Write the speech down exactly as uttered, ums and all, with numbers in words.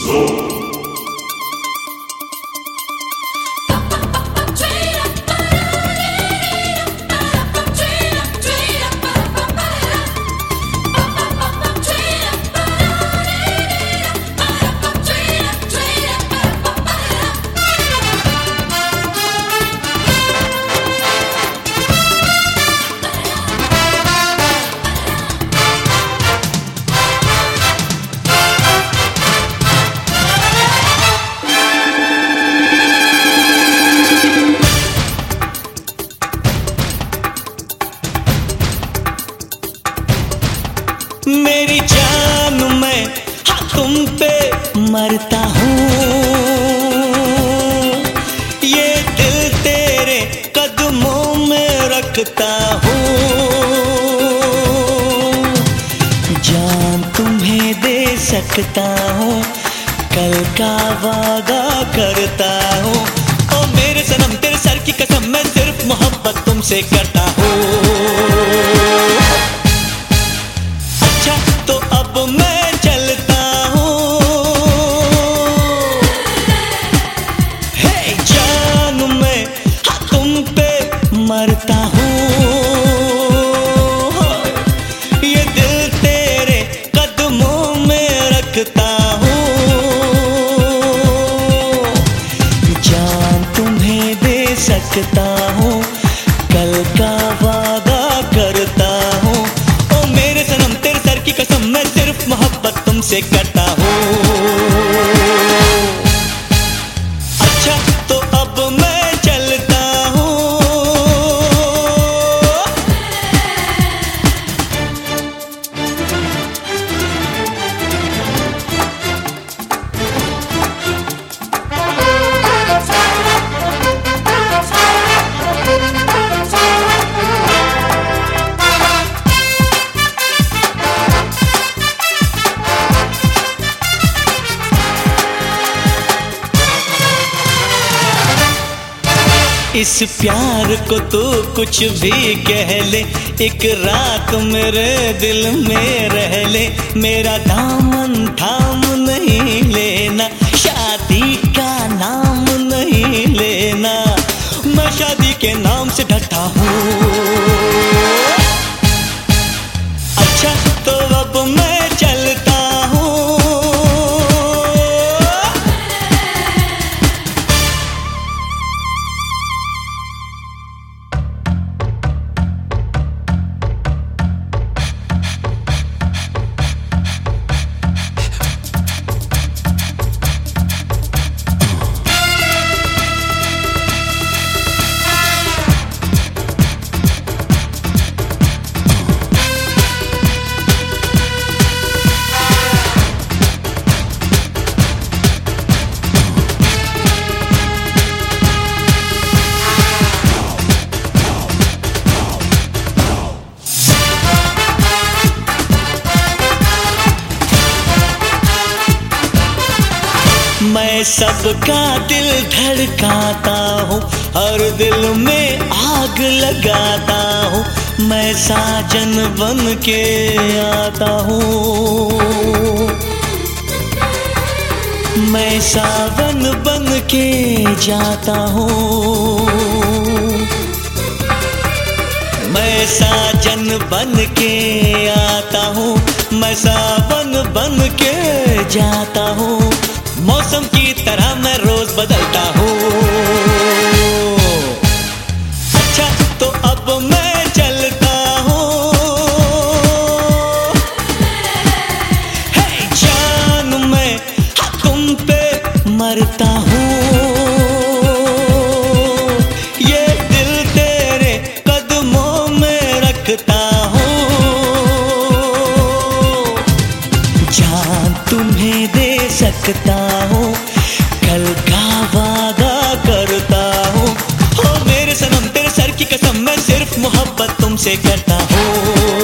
मेरी जान मैं हाँ तुम पे मरता हूँ, ये दिल तेरे कदमों में रखता हूँ। जान तुम्हें दे सकता हूँ, कल का वादा करता हूँ। ओ मेरे सनम तेरे सर की कसम, मैं सिर्फ मोहब्बत तुमसे करता हूँ। तो अब मैं चलता हूँ, हे जान मैं हाँ तुम पे मरता हूँ, ये दिल तेरे कदमों में रखता हूँ। जान तुम्हें दे सकता हूँ, कल का वादा करता हूँ। ओ मेरे सनम तेरे सर की कसम, मैं सिर्फ मोहब्बत तुमसे करता हूँ। अच्छा तो अब मैं चलता हूँ। इस प्यार को तू कुछ भी कह ले, एक रात मेरे दिल में रह ले। मेरा दामन थाम नहीं लेना, शादी का नाम नहीं लेना, मैं शादी के नाम से डरता हूँ। अच्छा तो अब मैं चलता हूँ। मैं सबका दिल धड़काता हूँ, हर दिल में आग लगाता हूँ। मैं साजन बन के आता हूँ, मैं सावन बन के जाता हूँ। मैं साजन बन के आता हूँ, मैं सावन बन के जाता हूँ। मौसम की तरह मैं रोज बदलता हूँ। अच्छा तो अब मैं चलता हूँ। हे जान मैं हाँ तुम पे मरता हूँ, ये दिल तेरे कदमों में रखता हूँ। जान तुम्हें दे सकता हूँ, कल का वादा करता हूँ। हो मेरे सनम तेरे सर की कसम, मैं सिर्फ मोहब्बत तुमसे करता हूँ।